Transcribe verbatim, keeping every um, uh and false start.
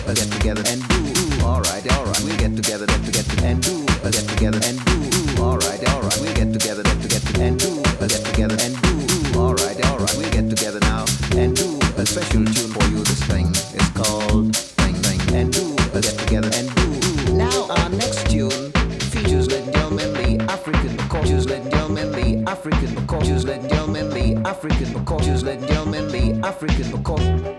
a get together and do. Alright, alright, we get together get to get to and do a get together and do. Alright, alright, we get together get to get to and do a get together and do. Alright, alright, we get together now and do a special tune for you. This thing is called Thing Thing and do a get together and do. Now our next tune features ladies and gentlemen the African cultures, ladies and gentlemen the African cultures, ladies and gentlemen the African cultures, ladies and gentlemen the African cultures.